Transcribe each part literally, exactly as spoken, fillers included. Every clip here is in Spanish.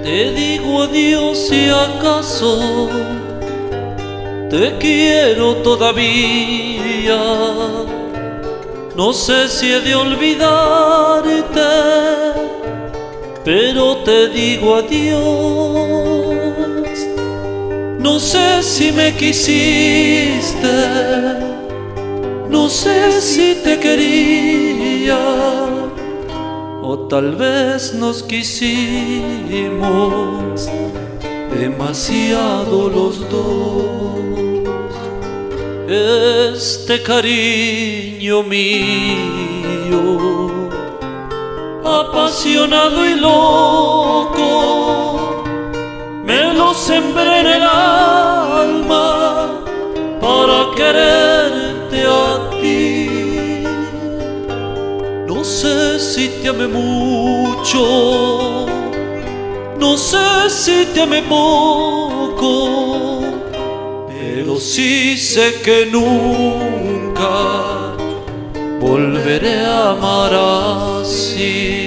Te digo adiós si acaso te quiero todavía. No sé si he de olvidarte, pero te digo adiós. No sé si me quisiste, no sé si te quería, o tal vez nos quisimos demasiado los dos. Este cariño mío, apasionado y loco, me lo sembré en el alma para quererte a ti. No sé si te amé mucho, no sé si te amé poco, pero sí sé que nunca volveré a amar así.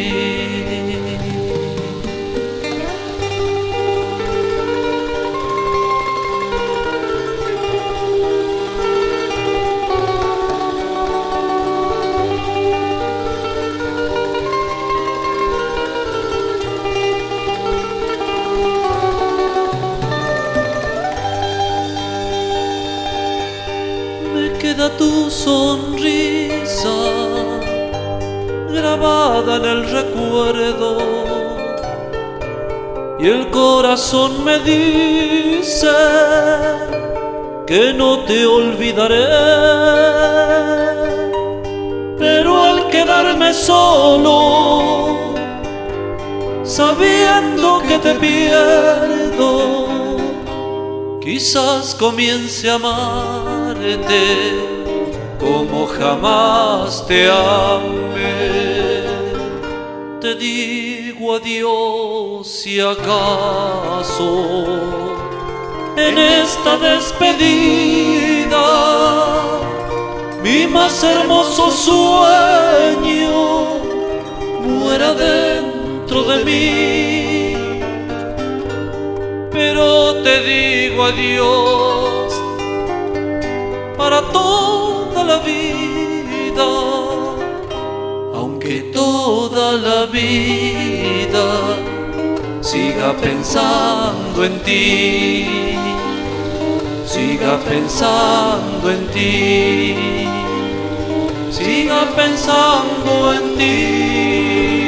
Queda tu sonrisa grabada en el recuerdo, y el corazón me dice que no te olvidaré. Pero al quedarme solo, sabiendo que te pierdo, quizás comience a amarte como jamás te amé. Te digo adiós si acaso en esta despedida mi más hermoso sueño muera dentro de mí. Pero te digo adiós para toda la vida, aunque toda la vida siga pensando en ti, siga pensando en ti, siga pensando en ti.